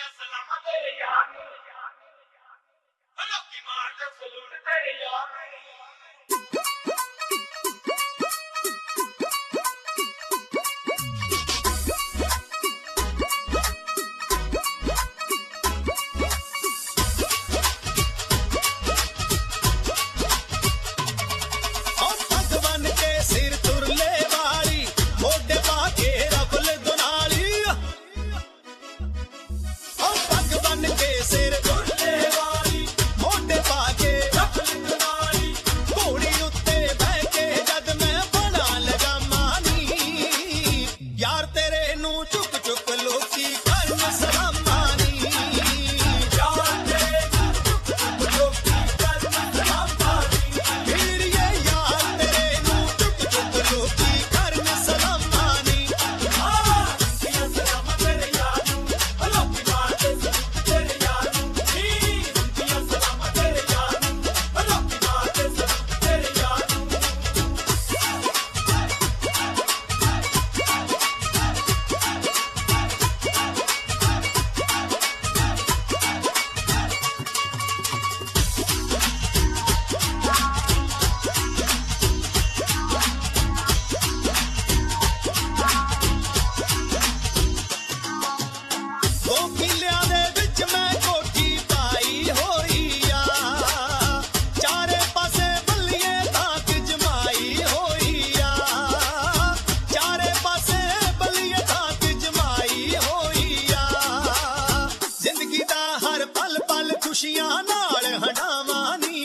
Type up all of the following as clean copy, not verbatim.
खुशियां नाल हटावां नी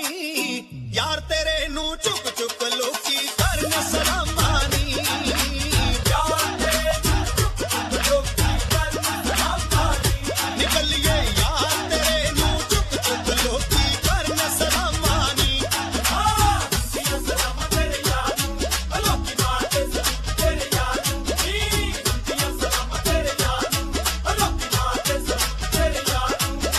यार तेरे नू चुक चुक लोकी करन सलामां नी यार तेरे नू चुक चुक लोकी करन सलामां नी निकलिए यार तेरे नू चुक चुक लोकी करन सलामां नी दिया सलाम तेरे यार नू लोकी मारदे तेरे यार नू दिया सलाम तेरे यार नू लोकी मारदे तेरे यार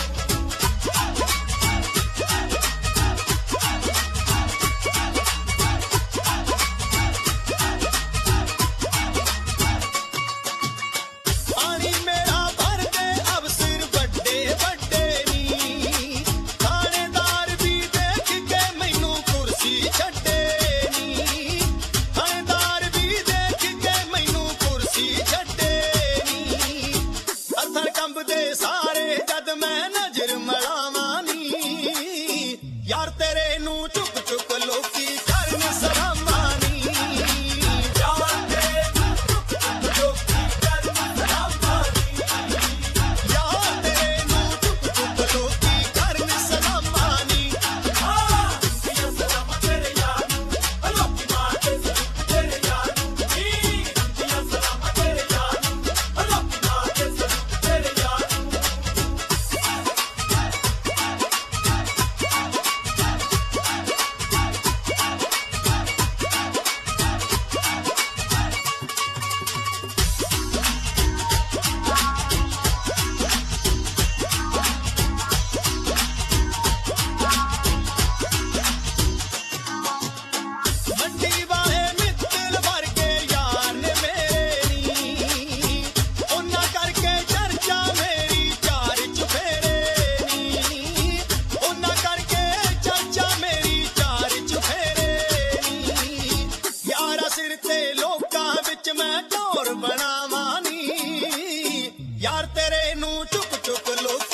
सारे जद मैं नजर मलावां नी यार तेरे नू चुक चुक लोकी करन सलामां नी यार तेरे नू चुक चुक लोकी करन सलामां नी यार तेरे नू चुक चुक लोकी करन सलामां नी दिया सलाम तेरे यार नू लोकी मारदे तेरे यार नू दिया सलाम तेरे यार नू लोकी मारदे तेरे यार मंडी वाले मित्तल वर्गे यार ने मेरे नी उन्ना करके चर्चा मेरी चार चुफेरे नी उन्ना करके चर्चा मेरी चार चुफेरे नी यारा सिर ते लोकां विच मैं टोर बनावां नी यार तेरे नू चुक चुक लोक